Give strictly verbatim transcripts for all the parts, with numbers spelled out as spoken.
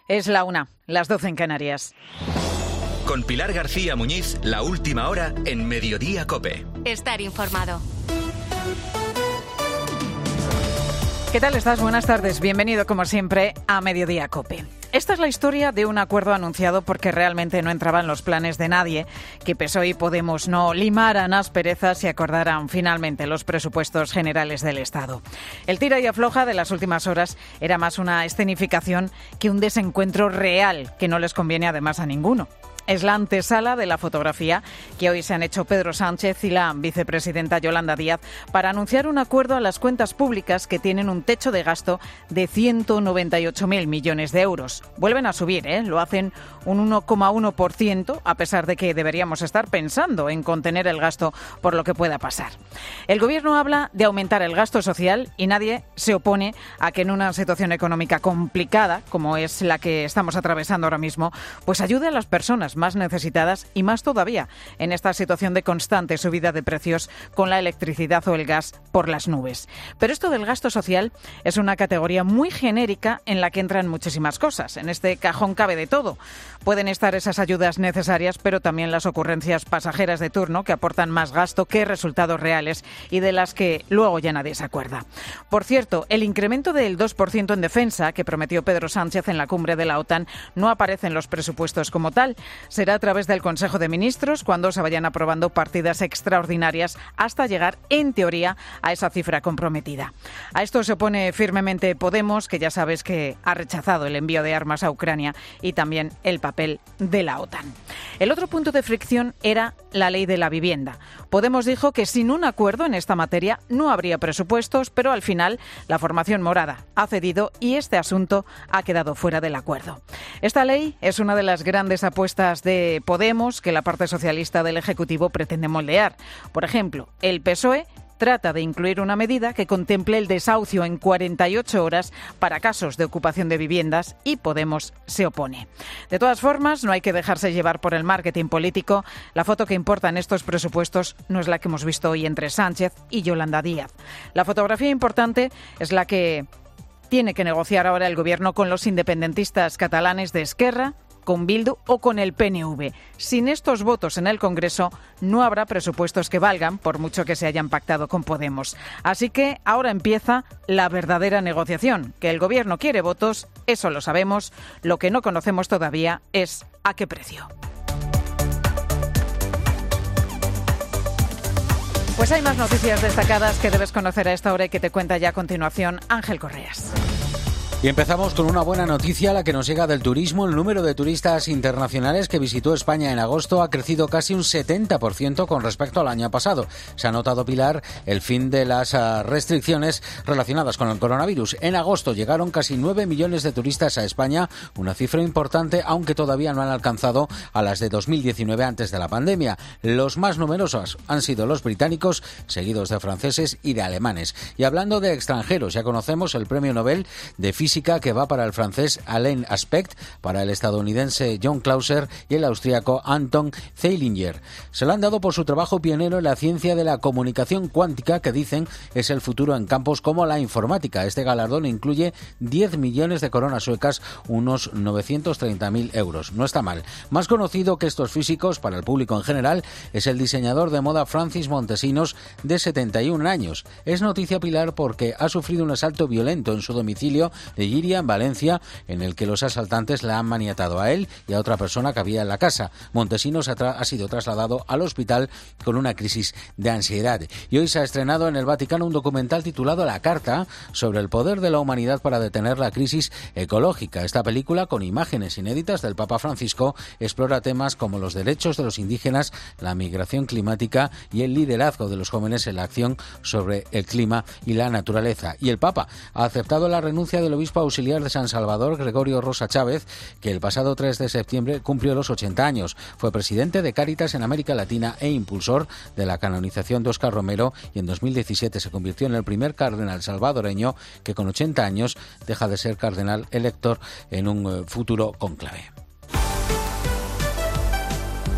Es la una, las doce en Canarias. Con Pilar García Muñiz, la última hora en Mediodía COPE. Estar informado. ¿Qué tal estás? Buenas tardes. Bienvenido, como siempre, a Mediodía COPE. Esta es la historia de un acuerdo anunciado porque realmente no entraba en los planes de nadie que P S O E y Podemos no limaran asperezas y acordaran finalmente los presupuestos generales del Estado. El tira y afloja de las últimas horas era más una escenificación que un desencuentro real que no les conviene además a ninguno. Es la antesala de la fotografía que hoy se han hecho Pedro Sánchez y la vicepresidenta Yolanda Díaz para anunciar un acuerdo a las cuentas públicas que tienen un techo de gasto de ciento noventa y ocho mil millones de euros. Vuelven a subir, ¿eh? Lo hacen un uno coma uno por ciento, a pesar de que deberíamos estar pensando en contener el gasto por lo que pueda pasar. El Gobierno habla de aumentar el gasto social y nadie se opone a que en una situación económica complicada, como es la que estamos atravesando ahora mismo, pues ayude a las personas más necesitadas y más todavía en esta situación de constante subida de precios con la electricidad o el gas por las nubes. Pero esto del gasto social es una categoría muy genérica en la que entran muchísimas cosas. En este cajón cabe de todo. Pueden estar esas ayudas necesarias, pero también las ocurrencias pasajeras de turno que aportan más gasto que resultados reales y de las que luego ya nadie se acuerda. Por cierto, el incremento del dos por ciento en defensa que prometió Pedro Sánchez en la cumbre de la OTAN no aparece en los presupuestos como tal. Será a través del Consejo de Ministros cuando se vayan aprobando partidas extraordinarias hasta llegar, en teoría, a esa cifra comprometida. A esto se opone firmemente Podemos, que ya sabes que ha rechazado el envío de armas a Ucrania y también el papel de la OTAN. El otro punto de fricción era la ley de la vivienda. Podemos dijo que sin un acuerdo en esta materia no habría presupuestos, pero al final la formación morada ha cedido y este asunto ha quedado fuera del acuerdo. Esta ley es una de las grandes apuestas de Podemos que la parte socialista del Ejecutivo pretende moldear. Por ejemplo, el P S O E trata de incluir una medida que contemple el desahucio en cuarenta y ocho horas para casos de ocupación de viviendas y Podemos se opone. De todas formas, no hay que dejarse llevar por el marketing político. La foto que importa en estos presupuestos no es la que hemos visto hoy entre Sánchez y Yolanda Díaz. La fotografía importante es la que tiene que negociar ahora el Gobierno con los independentistas catalanes de Esquerra, con Bildu o con el P N V. Sin estos votos en el Congreso no habrá presupuestos que valgan, por mucho que se hayan pactado con Podemos. Así que ahora empieza la verdadera negociación. Que el Gobierno quiere votos, eso lo sabemos. Lo que no conocemos todavía es a qué precio. Pues hay más noticias destacadas que debes conocer a esta hora y que te cuenta ya a continuación Ángel Correas. Y empezamos con una buena noticia, la que nos llega del turismo. El número de turistas internacionales que visitó España en agosto ha crecido casi un setenta por ciento con respecto al año pasado. Se ha notado, Pilar, el fin de las restricciones relacionadas con el coronavirus. En agosto llegaron casi nueve millones de turistas a España, una cifra importante, aunque todavía no han alcanzado a las de dos mil diecinueve antes de la pandemia. Los más numerosos han sido los británicos, seguidos de franceses y de alemanes. Y hablando de extranjeros, ya conocemos el premio Nobel de Física que va para el francés Alain Aspect, para el estadounidense John Clauser y el austríaco Anton Zeilinger. Se lo han dado por su trabajo pionero en la ciencia de la comunicación cuántica, que dicen es el futuro en campos como la informática. Este galardón incluye diez millones de coronas suecas, unos novecientos treinta mil euros. No está mal. Más conocido que estos físicos para el público en general es el diseñador de moda Francis Montesinos, de setenta y un años. Es noticia, Pilar, porque ha sufrido un asalto violento en su domicilio de Lliria, en Valencia, en el que los asaltantes la han maniatado a él y a otra persona que había en la casa. Montesinos ha, tra- ha sido trasladado al hospital con una crisis de ansiedad. Y hoy se ha estrenado en el Vaticano un documental titulado La Carta, sobre el poder de la humanidad para detener la crisis ecológica. Esta película, con imágenes inéditas del Papa Francisco, explora temas como los derechos de los indígenas, la migración climática y el liderazgo de los jóvenes en la acción sobre el clima y la naturaleza. Y el Papa ha aceptado la renuncia del obispo auxiliar de San Salvador, Gregorio Rosa Chávez, que el pasado tres de septiembre cumplió los ochenta años. Fue presidente de Cáritas en América Latina e impulsor de la canonización de Óscar Romero, y en dos mil diecisiete se convirtió en el primer cardenal salvadoreño que con ochenta años deja de ser cardenal elector en un futuro cónclave.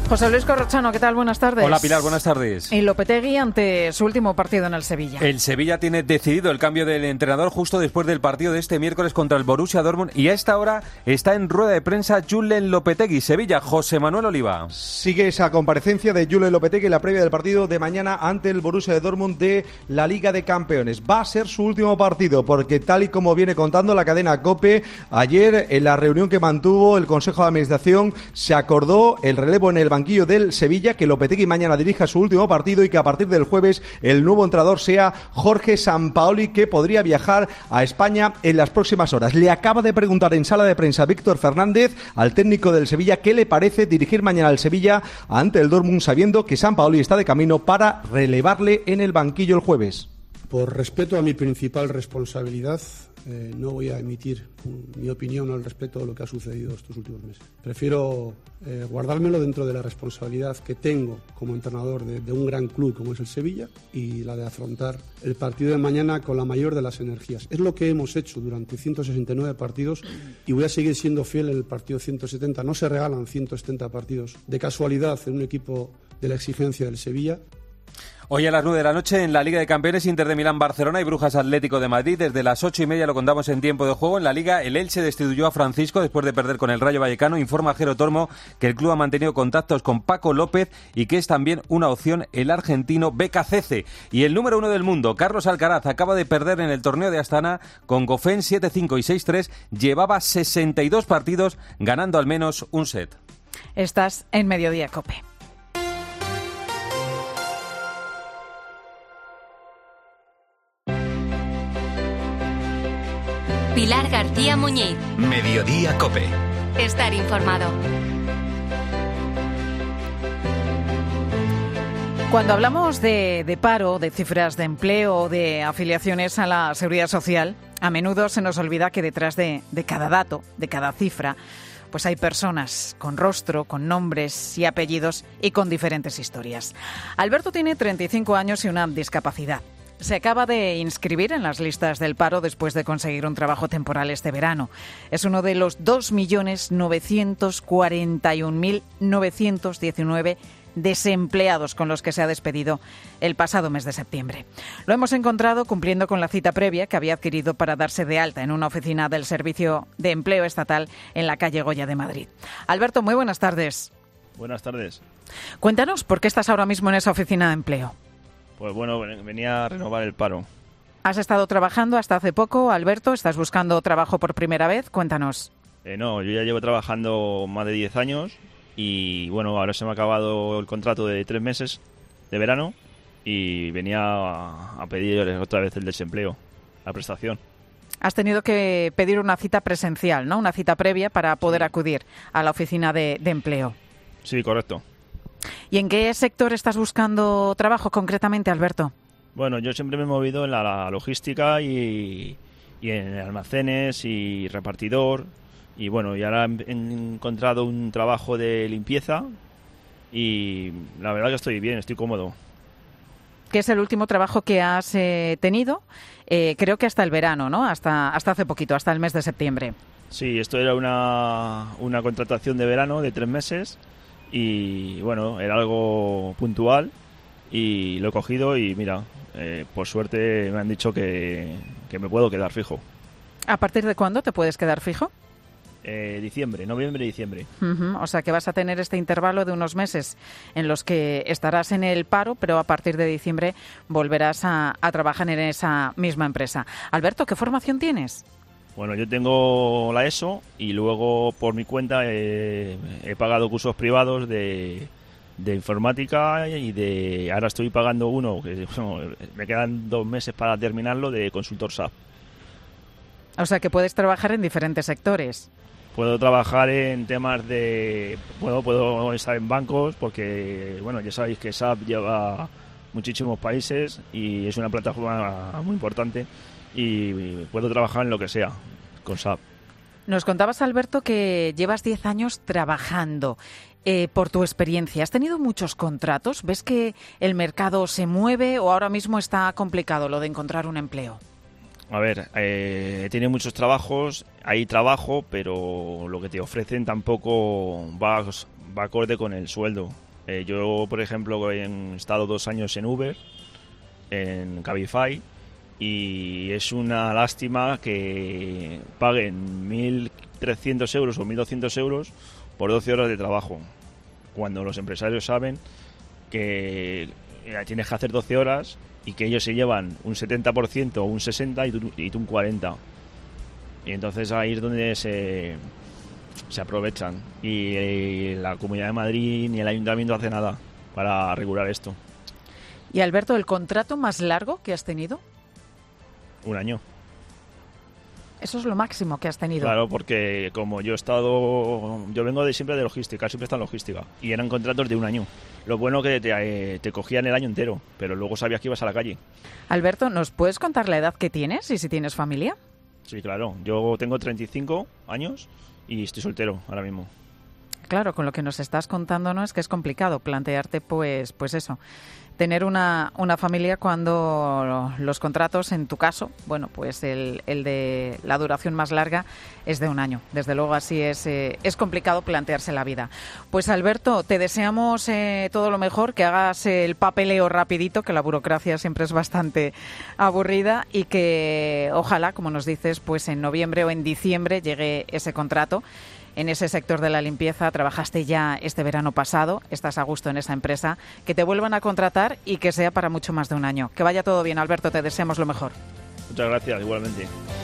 José Luis Corrochano, ¿qué tal? Buenas tardes. Hola Pilar, buenas tardes. Y Lopetegui ante su último partido en el Sevilla. El Sevilla tiene decidido el cambio del entrenador justo después del partido de este miércoles contra el Borussia Dortmund y a esta hora está en rueda de prensa Julen Lopetegui. Sevilla, José Manuel Oliva. Sigue esa comparecencia de Julen Lopetegui, la previa del partido de mañana ante el Borussia de Dortmund de la Liga de Campeones. Va a ser su último partido porque, tal y como viene contando la cadena COPE, ayer en la reunión que mantuvo el Consejo de Administración se acordó el relevo en el banquillo del Sevilla, que Lopetegui mañana dirija su último partido y que a partir del jueves el nuevo entrenador sea Jorge Sampaoli, que podría viajar a España en las próximas horas. Le acaba de preguntar en sala de prensa Víctor Fernández al técnico del Sevilla qué le parece dirigir mañana al Sevilla ante el Dortmund, sabiendo que Sampaoli está de camino para relevarle en el banquillo el jueves. Por respeto a mi principal responsabilidad, eh, no voy a emitir un, mi opinión al respecto de lo que ha sucedido estos últimos meses. Prefiero eh, guardármelo dentro de la responsabilidad que tengo como entrenador de, de un gran club como es el Sevilla y la de afrontar el partido de mañana con la mayor de las energías. Es lo que hemos hecho durante ciento sesenta y nueve partidos y voy a seguir siendo fiel en el partido ciento setenta. No se regalan ciento setenta partidos de casualidad en un equipo de la exigencia del Sevilla. Hoy a las nueve de la noche en la Liga de Campeones, Inter de Milán, Barcelona y Brujas Atlético de Madrid. Desde las ocho y media lo contamos en tiempo de juego. En la Liga, el Elche destituyó a Francisco después de perder con el Rayo Vallecano. Informa Jero Tormo que el club ha mantenido contactos con Paco López y que es también una opción el argentino Beka Cece. Y el número uno del mundo, Carlos Alcaraz, acaba de perder en el torneo de Astana con Goffin siete cinco y seis tres. Llevaba sesenta y dos partidos ganando al menos un set. Estás en Mediodía COPE. Pilar García Muñiz. Mediodía COPE. Estar informado. Cuando hablamos de, de paro, de cifras de empleo, de afiliaciones a la Seguridad Social, a menudo se nos olvida que detrás de, de cada dato, de cada cifra, pues hay personas con rostro, con nombres y apellidos y con diferentes historias. Alberto tiene treinta y cinco años y una discapacidad. Se acaba de inscribir en las listas del paro después de conseguir un trabajo temporal este verano. Es uno de los dos millones novecientos cuarenta y un mil novecientos diecinueve desempleados con los que se ha despedido el pasado mes de septiembre. Lo hemos encontrado cumpliendo con la cita previa que había adquirido para darse de alta en una oficina del Servicio de Empleo Estatal en la calle Goya de Madrid. Alberto, muy buenas tardes. Buenas tardes. Cuéntanos, ¿por qué estás ahora mismo en esa oficina de empleo? Pues bueno, venía a renovar el paro. ¿Has estado trabajando hasta hace poco, Alberto? ¿Estás buscando trabajo por primera vez? Cuéntanos. Eh, no, yo ya llevo trabajando más de diez años y bueno, ahora se me ha acabado el contrato de tres meses de verano y venía a, a pedir otra vez el desempleo, la prestación. Has tenido que pedir una cita presencial, ¿no? Una cita previa para poder acudir a la oficina de, de empleo. Sí, correcto. ¿Y en qué sector estás buscando trabajo concretamente, Alberto? Bueno, yo siempre me he movido en la, la logística y, y en almacenes y repartidor. Y bueno, y ahora he encontrado un trabajo de limpieza y la verdad que estoy bien, estoy cómodo. ¿Qué es el último trabajo que has eh, tenido? Eh, creo que hasta el verano, ¿no? Hasta, hasta hace poquito, hasta el mes de septiembre. Sí, esto era una, una contratación de verano de tres meses. Y bueno, era algo puntual y lo he cogido y mira, eh, por suerte me han dicho que, que me puedo quedar fijo. ¿A partir de cuándo te puedes quedar fijo? Eh, diciembre, noviembre y diciembre. Uh-huh. O sea que vas a tener este intervalo de unos meses en los que estarás en el paro, pero a partir de diciembre volverás a, a trabajar en esa misma empresa. Alberto, ¿qué formación tienes? Bueno, yo tengo la ESO y luego por mi cuenta he, he pagado cursos privados de, de informática y de ahora estoy pagando uno, que bueno, me quedan dos meses para terminarlo, de consultor S A P. O sea que puedes trabajar en diferentes sectores. Puedo trabajar en temas de... Bueno, puedo estar en bancos porque, bueno, ya sabéis que S A P lleva muchísimos países y es una plataforma muy importante. Y puedo trabajar en lo que sea con S A P. Nos contabas, Alberto, que llevas diez años trabajando. Eh, por tu experiencia, ¿has tenido muchos contratos? ¿Ves que el mercado se mueve o ahora mismo está complicado lo de encontrar un empleo? A ver, eh, he tenido muchos trabajos, hay trabajo, pero lo que te ofrecen tampoco va, va acorde con el sueldo. Eh, yo, por ejemplo, he estado dos años en Uber, en Cabify, y es una lástima que paguen mil trescientos euros o mil doscientos euros por doce horas de trabajo, cuando los empresarios saben que tienes que hacer doce horas y que ellos se llevan un setenta por ciento o un sesenta por ciento y tú, y tú un cuarenta por ciento. Y entonces ahí es donde se, se aprovechan. Y, y la Comunidad de Madrid ni el Ayuntamiento hace nada para regular esto. Y Alberto, ¿el contrato más largo que has tenido? Un año. Eso es lo máximo que has tenido. Claro, porque como yo he estado... Yo vengo de siempre de logística, siempre he estado en logística. Y eran contratos de un año. Lo bueno que te, te cogían el año entero, pero luego sabías que ibas a la calle. Alberto, ¿nos puedes contar la edad que tienes y si tienes familia? Sí, claro. Yo tengo treinta y cinco años y estoy soltero ahora mismo. Claro, con lo que nos estás contando, ¿no? Es que es complicado plantearte, pues, pues eso, tener una, una familia cuando los contratos, en tu caso, bueno, pues el, el de la duración más larga es de un año. Desde luego así es, eh, es complicado plantearse la vida. Pues Alberto, te deseamos eh, todo lo mejor, que hagas el papeleo rapidito, que la burocracia siempre es bastante aburrida y que ojalá, como nos dices, pues en noviembre o en diciembre llegue ese contrato. En ese sector de la limpieza trabajaste ya este verano pasado, estás a gusto en esa empresa, que te vuelvan a contratar y que sea para mucho más de un año. Que vaya todo bien, Alberto, te deseamos lo mejor. Muchas gracias, igualmente.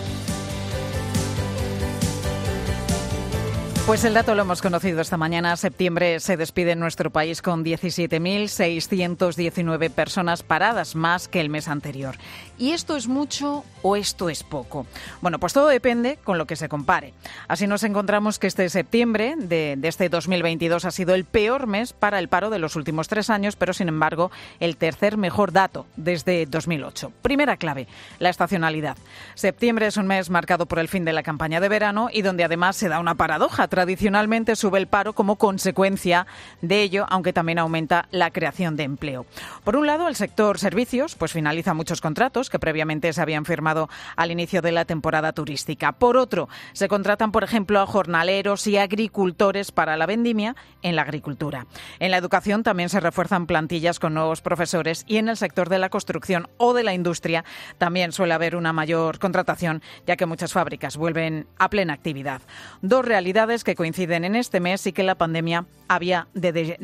Pues el dato lo hemos conocido esta mañana. Septiembre se despide en nuestro país con diecisiete mil seiscientas diecinueve personas paradas, más que el mes anterior. ¿Y esto es mucho o esto es poco? Bueno, pues todo depende con lo que se compare. Así nos encontramos que este septiembre de, de este dos mil veintidós ha sido el peor mes para el paro de los últimos tres años, pero sin embargo el tercer mejor dato desde dos mil ocho. Primera clave, la estacionalidad. Septiembre es un mes marcado por el fin de la campaña de verano y donde además se da una paradoja. Tradicionalmente sube el paro como consecuencia de ello, aunque también aumenta la creación de empleo. Por un lado, el sector servicios pues finaliza muchos contratos que previamente se habían firmado al inicio de la temporada turística. Por otro, se contratan, por ejemplo, a jornaleros y agricultores para la vendimia en la agricultura. En la educación también se refuerzan plantillas con nuevos profesores y en el sector de la construcción o de la industria también suele haber una mayor contratación, ya que muchas fábricas vuelven a plena actividad. Dos realidades que coinciden en este mes y que la pandemia había de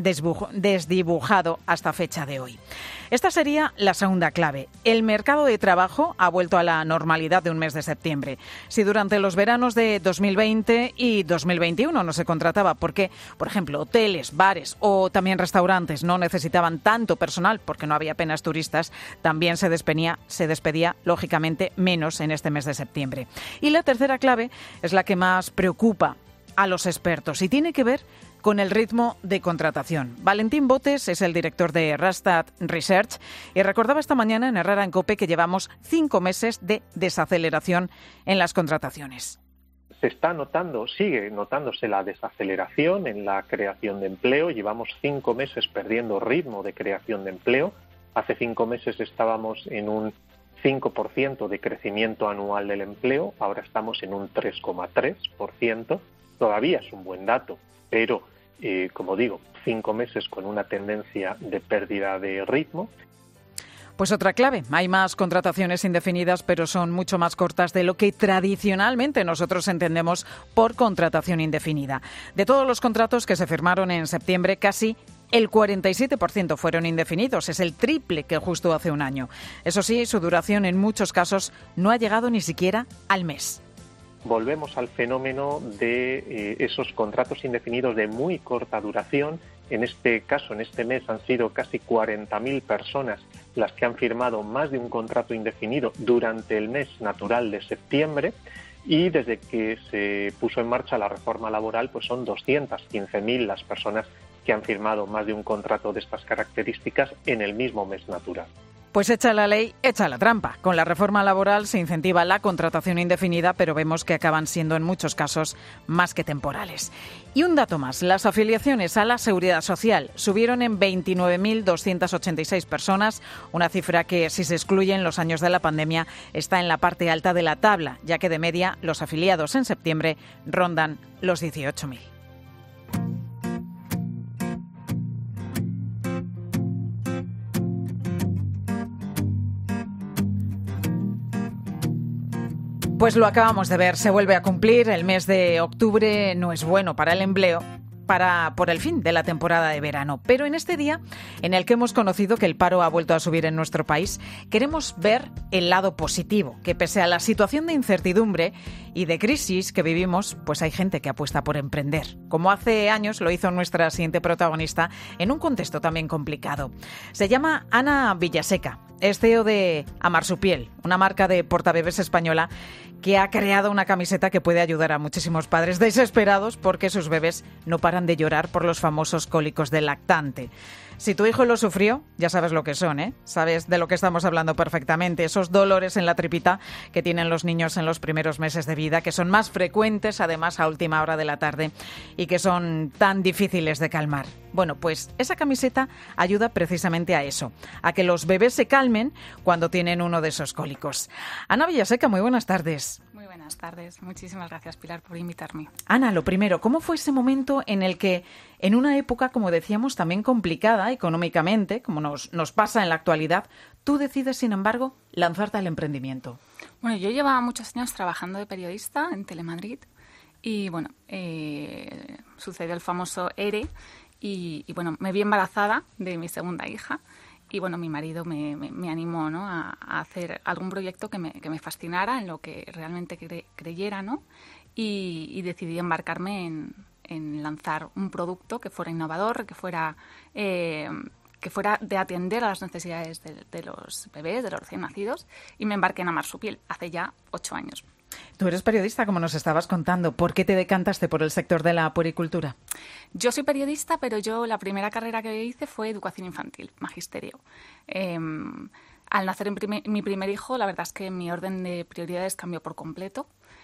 desdibujado hasta fecha de hoy. Esta sería la segunda clave. El mercado de trabajo ha vuelto a la normalidad de un mes de septiembre. Si durante los veranos de dos mil veinte y dos mil veintiuno no se contrataba porque, por ejemplo, hoteles, bares o también restaurantes no necesitaban tanto personal porque no había apenas turistas, también se despedía, se despedía lógicamente menos en este mes de septiembre. Y la tercera clave es la que más preocupa a los expertos y tiene que ver con el ritmo de contratación. Valentín Botes es el director de Randstad Research y recordaba esta mañana en Herrera en COPE que llevamos cinco meses de desaceleración en las contrataciones. Se está notando, sigue notándose la desaceleración en la creación de empleo. Llevamos cinco meses perdiendo ritmo de creación de empleo. Hace cinco meses estábamos en un cinco por ciento de crecimiento anual del empleo, ahora estamos en un tres coma tres por ciento. Todavía es un buen dato, pero, eh, como digo, cinco meses con una tendencia de pérdida de ritmo. Pues otra clave, hay más contrataciones indefinidas, pero son mucho más cortas de lo que tradicionalmente nosotros entendemos por contratación indefinida. De todos los contratos que se firmaron en septiembre, casi el cuarenta y siete por ciento fueron indefinidos, es el triple que justo hace un año. Eso sí, su duración en muchos casos no ha llegado ni siquiera al mes. Volvemos al fenómeno de eh, esos contratos indefinidos de muy corta duración. En este caso, en este mes, han sido casi cuarenta mil personas las que han firmado más de un contrato indefinido durante el mes natural de septiembre. Y desde que se puso en marcha la reforma laboral, pues son doscientas quince mil las personas que han firmado más de un contrato de estas características en el mismo mes natural. Pues echa la ley, echa la trampa. Con la reforma laboral se incentiva la contratación indefinida, pero vemos que acaban siendo en muchos casos más que temporales. Y un dato más, las afiliaciones a la Seguridad Social subieron en veintinueve mil doscientas ochenta y seis personas, una cifra que, si se excluyen los años de la pandemia, está en la parte alta de la tabla, ya que de media los afiliados en septiembre rondan los dieciocho mil. Pues lo acabamos de ver, se vuelve a cumplir. El mes de octubre no es bueno para el empleo, para por el fin de la temporada de verano. Pero en este día en el que hemos conocido que el paro ha vuelto a subir en nuestro país, queremos ver el lado positivo, que pese a la situación de incertidumbre y de crisis que vivimos, pues hay gente que apuesta por emprender, como hace años lo hizo nuestra siguiente protagonista en un contexto también complicado. Se llama Ana Villaseca, es C E O de Amarsupiel, una marca de portabebés española que ha creado una camiseta que puede ayudar a muchísimos padres desesperados porque sus bebés no paran de llorar por los famosos cólicos del lactante. Si tu hijo lo sufrió, ya sabes lo que son, ¿eh? Sabes de lo que estamos hablando perfectamente. Esos dolores en la tripita que tienen los niños en los primeros meses de vida, que son más frecuentes, además, a última hora de la tarde y que son tan difíciles de calmar. Bueno, pues esa camiseta ayuda precisamente a eso, a que los bebés se calmen cuando tienen uno de esos cólicos. Ana Villaseca, muy buenas tardes. Muy buenas tardes. Muchísimas gracias, Pilar, por invitarme. Ana, lo primero, ¿cómo fue ese momento en el que, en una época, como decíamos, también complicada económicamente, como nos, nos pasa en la actualidad, tú decides, sin embargo, lanzarte al emprendimiento? Bueno, yo llevaba muchos años trabajando de periodista en Telemadrid y, bueno, eh, sucedió el famoso ERE y, y, bueno, me vi embarazada de mi segunda hija. Y bueno, mi marido me, me, me animó, ¿no?, a, a hacer algún proyecto que me, que me fascinara, en lo que realmente cre, creyera, ¿no? Y, y decidí embarcarme en, en lanzar un producto que fuera innovador, que fuera, eh, que fuera de atender a las necesidades de, de los bebés, de los recién nacidos, y me embarqué en Amarsupiel hace ya ocho años. Tú eres periodista, como nos estabas contando. ¿Por qué te decantaste por el sector de la puericultura? Yo soy periodista, pero yo la primera carrera que hice fue educación infantil, magisterio. Eh, al nacer mi, mi primer hijo, la verdad es que mi orden de prioridades cambió por completo.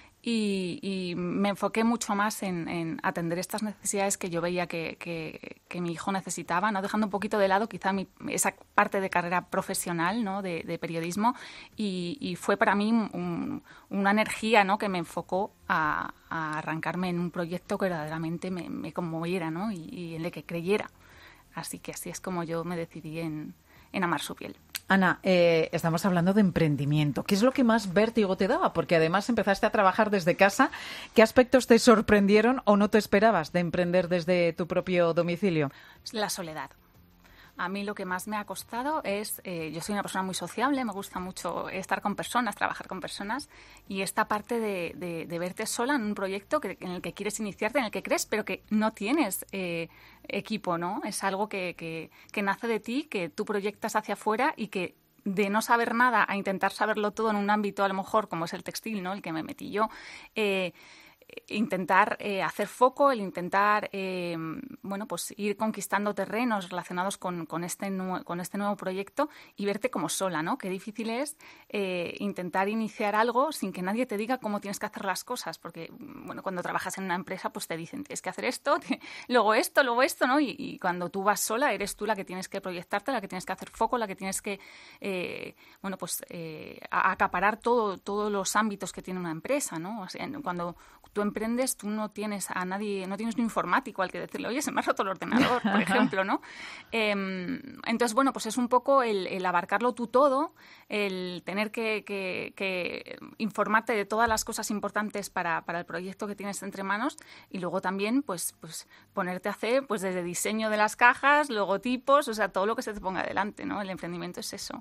Y, y me enfoqué mucho más en, en atender estas necesidades que yo veía que, que, que mi hijo necesitaba, ¿no?, dejando un poquito de lado quizá mi, esa parte de carrera profesional, ¿no?, de, de periodismo, y, y fue para mí un, una energía, ¿no?, que me enfocó a, a arrancarme en un proyecto que verdaderamente me, me conmoviera, ¿no?, y, y en el que creyera. Así que así es como yo me decidí en, en Amarsupiel. Ana, eh, estamos hablando de emprendimiento. ¿Qué es lo que más vértigo te daba? Porque además empezaste a trabajar desde casa. ¿Qué aspectos te sorprendieron o no te esperabas de emprender desde tu propio domicilio? La soledad. A mí lo que más me ha costado es, eh, yo soy una persona muy sociable, me gusta mucho estar con personas, trabajar con personas, y esta parte de, de, de verte sola en un proyecto que, en el que quieres iniciarte, en el que crees, pero que no tienes eh, equipo, ¿no? Es algo que, que, que nace de ti, que tú proyectas hacia afuera y que de no saber nada a intentar saberlo todo en un ámbito a lo mejor como es el textil, ¿no?, el que me metí yo, eh, intentar eh, hacer foco, el intentar eh, bueno, pues ir conquistando terrenos relacionados con, con, este nu- con este nuevo proyecto y verte como sola, ¿no? Qué difícil es eh, intentar iniciar algo sin que nadie te diga cómo tienes que hacer las cosas, porque bueno, cuando trabajas en una empresa pues te dicen tienes que hacer esto, te, luego esto, luego esto, ¿no? Y, y cuando tú vas sola eres tú la que tienes que proyectarte, la que tienes que hacer foco, la que tienes que eh, bueno, pues eh, acaparar todo, todos los ámbitos que tiene una empresa, ¿no? O sea, cuando tú emprendes, tú no tienes a nadie, no tienes un informático al que decirle, oye, se me ha roto el ordenador, por ejemplo, ¿no? Eh, entonces, bueno, pues es un poco el, el abarcarlo tú todo, el tener que, que, que informarte de todas las cosas importantes para, para el proyecto que tienes entre manos y luego también, pues, pues ponerte a hacer, pues desde diseño de las cajas, logotipos, o sea, todo lo que se te ponga delante, ¿no? El emprendimiento es eso.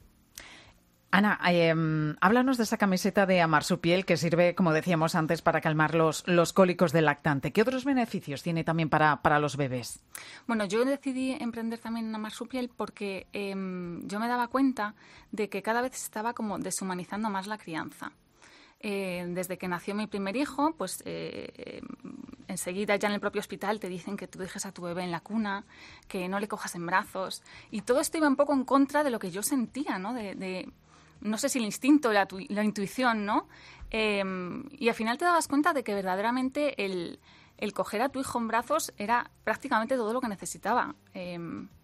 Ana, eh, háblanos de esa camiseta de Amarsupiel que sirve, como decíamos antes, para calmar los, los cólicos del lactante. ¿Qué otros beneficios tiene también para, para los bebés? Bueno, yo decidí emprender también en Amarsupiel porque eh, yo me daba cuenta de que cada vez se estaba como deshumanizando más la crianza. Eh, desde que nació mi primer hijo, pues eh, eh, enseguida ya en el propio hospital te dicen que tú dejes a tu bebé en la cuna, que no le cojas en brazos. Y todo esto iba un poco en contra de lo que yo sentía, ¿no? De... de no sé si el instinto, la, tu, la intuición, ¿no? Eh, y al final te dabas cuenta de que verdaderamente el, el coger a tu hijo en brazos era prácticamente todo lo que necesitaba. Eh,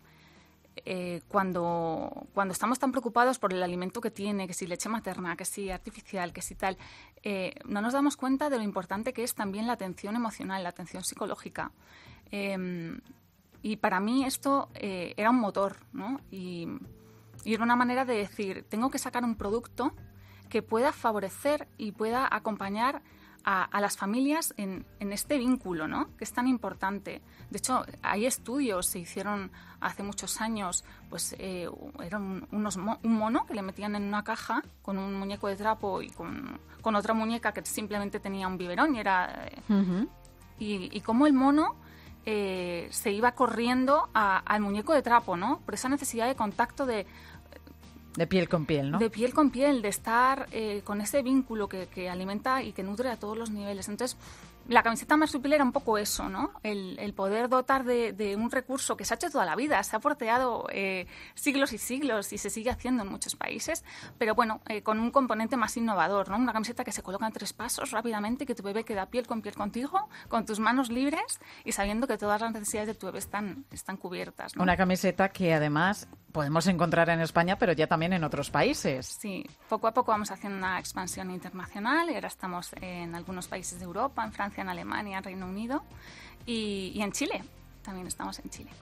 eh, cuando, cuando estamos tan preocupados por el alimento que tiene, que si leche materna, que si artificial, que si tal, eh, no nos damos cuenta de lo importante que es también la atención emocional, la atención psicológica. Eh, y para mí esto eh, era un motor, ¿no? Y... Y era una manera de decir, tengo que sacar un producto que pueda favorecer y pueda acompañar a, a las familias en, en este vínculo, ¿no? Que es tan importante. De hecho, hay estudios, se hicieron hace muchos años, pues eh, era un, unos mo- un mono que le metían en una caja con un muñeco de trapo y con, con otra muñeca que simplemente tenía un biberón y era... Eh, uh-huh. y, y cómo el mono eh, se iba corriendo a, al muñeco de trapo, ¿no? Por esa necesidad de contacto de... De piel con piel, ¿no? De piel con piel, de estar eh, con ese vínculo que, que alimenta y que nutre a todos los niveles. Entonces, la camiseta Marsupil era un poco eso, ¿no? El, el poder dotar de, de un recurso que se ha hecho toda la vida, se ha porteado eh, siglos y siglos y se sigue haciendo en muchos países, pero bueno, eh, con un componente más innovador, ¿no? Una camiseta que se coloca en tres pasos rápidamente, que tu bebé queda piel con piel contigo, con tus manos libres y sabiendo que todas las necesidades de tu bebé están, están cubiertas, ¿no? Una camiseta que además podemos encontrar en España, pero ya también en otros países. Sí, poco a poco vamos haciendo una expansión internacional y ahora estamos en algunos países de Europa, en Francia, en Alemania, en Reino Unido y, y en Chile. También estamos en Chile.